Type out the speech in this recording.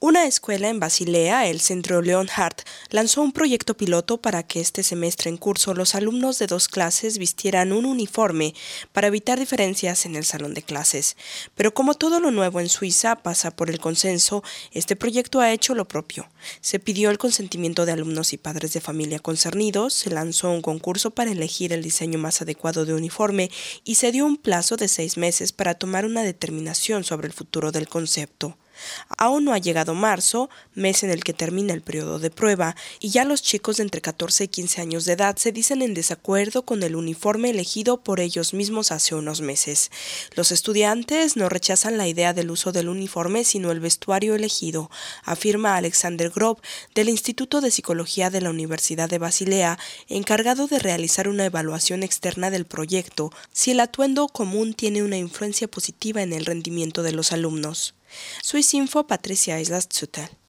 Una escuela en Basilea, el Centro Leonhardt, lanzó un proyecto piloto para que este semestre en curso los alumnos de 2 clases vistieran un uniforme para evitar diferencias en el salón de clases. Pero como todo lo nuevo en Suiza pasa por el consenso, este proyecto ha hecho lo propio. Se pidió el consentimiento de alumnos y padres de familia concernidos, se lanzó un concurso para elegir el diseño más adecuado de uniforme y se dio un plazo de 6 meses para tomar una determinación sobre el futuro del concepto. Aún no ha llegado marzo, mes en el que termina el periodo de prueba, y ya los chicos de entre 14 y 15 años de edad se dicen en desacuerdo con el uniforme elegido por ellos mismos hace unos meses. Los estudiantes no rechazan la idea del uso del uniforme, sino el vestuario elegido, afirma Alexander Grob, del Instituto de Psicología de la Universidad de Basilea, encargado de realizar una evaluación externa del proyecto, si el atuendo común tiene una influencia positiva en el rendimiento de los alumnos. Swissinfo, Patricia Islas-Zutel.